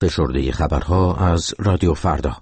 فشرده خبرها از رادیو فردا.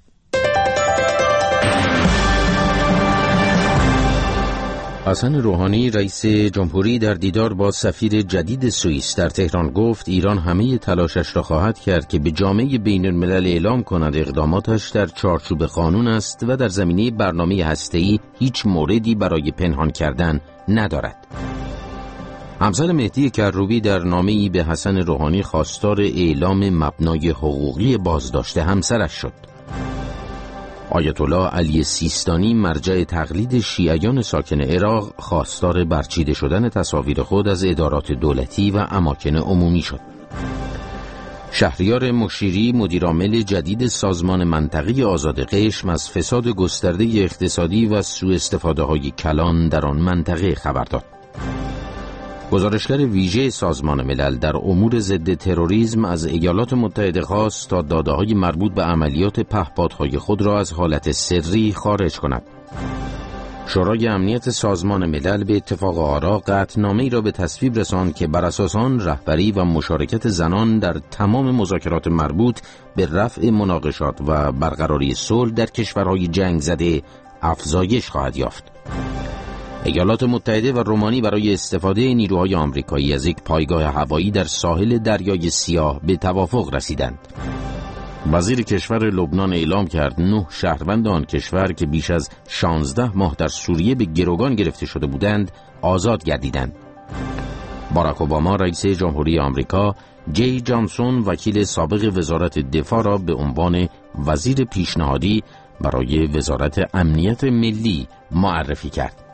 حسن روحانی رئیس جمهوری در دیدار با سفیر جدید سوئیس در تهران گفت ایران همه تلاشش را خواهد کرد که به جامعه بین الملل اعلام کند اقداماتش در چارچوب قانون است و در زمینه برنامه هسته‌ای هیچ موردی برای پنهان کردن ندارد. همسر مهدی کروبی در نامه‌ای به حسن روحانی خواستار اعلام مبنای حقوقی بازداشت همسرش شد. آیت الله علی سیستانی مرجع تقلید شیعیان ساکن عراق خواستار برچیده شدن تصاویر خود از ادارات دولتی و اماکن عمومی شد. شهریار مشیری مدیرعامل جدید سازمان منطقی آزاد قشم از فساد گسترده اقتصادی و سوء استفاده‌های کلان در آن منطقه خبر داد. گزارشگر ویژه سازمان ملل در امور ضد تروریسم از ایالات متحده خواست تا داده‌های مربوط به عملیات پهپادهای خود را از حالت سری خارج کند. شورای امنیت سازمان ملل به اتفاق آرا قطعنامه‌ای را به تصویب رساند که بر اساس آن رهبری و مشارکت زنان در تمام مذاکرات مربوط به رفع مناقشات و برقراری صلح در کشورهای جنگ زده افزایش خواهد یافت. ایالات متحده و رومانی برای استفاده نیروهای آمریکایی از یک پایگاه هوایی در ساحل دریای سیاه به توافق رسیدند. وزیر کشور لبنان اعلام کرد 9 شهروند آن کشور که بیش از 16 ماه در سوریه به گروگان گرفته شده بودند آزاد گردیدند. باراک اوباما رئیس جمهوری آمریکا جی جانسون وکیل سابق وزارت دفاع را به عنوان وزیر پیشنهادی برای وزارت امنیت ملی معرفی کرد.